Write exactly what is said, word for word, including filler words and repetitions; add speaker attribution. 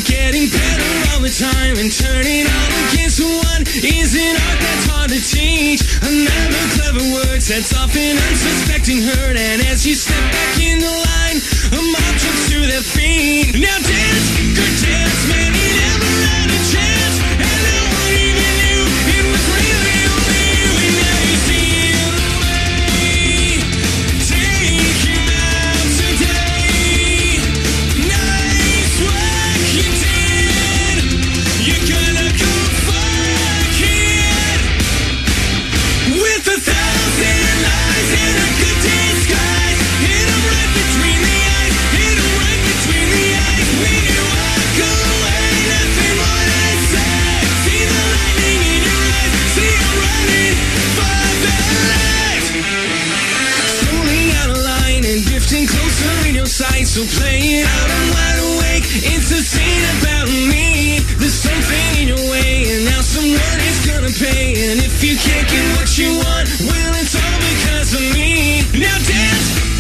Speaker 1: getting better all the time, and turning all against one is an art that's hard to teach. Another clever word sets off an unsuspecting hurt, and as you step back in the line, a mob jumps to their feet. Now dance, good dance, man, you never had a chance, and no one even knew it was really only you. And now you see the way. Take him out today. Nice work you did. You're gonna go far, kid. With a thousand lies and a good disguise, hit 'em right between the eyes, hit 'em right between the eyes. When you walk away, nothing more to say. See the lightning in your eyes, see you running for the light. Slowly out of line and drifting closer in your sight, so play it out, I'm wide awake. It's a scene about me. There's something in your way, and now someone is gonna pay. And if you can't get what you want, well, it's all because of me. Now dance.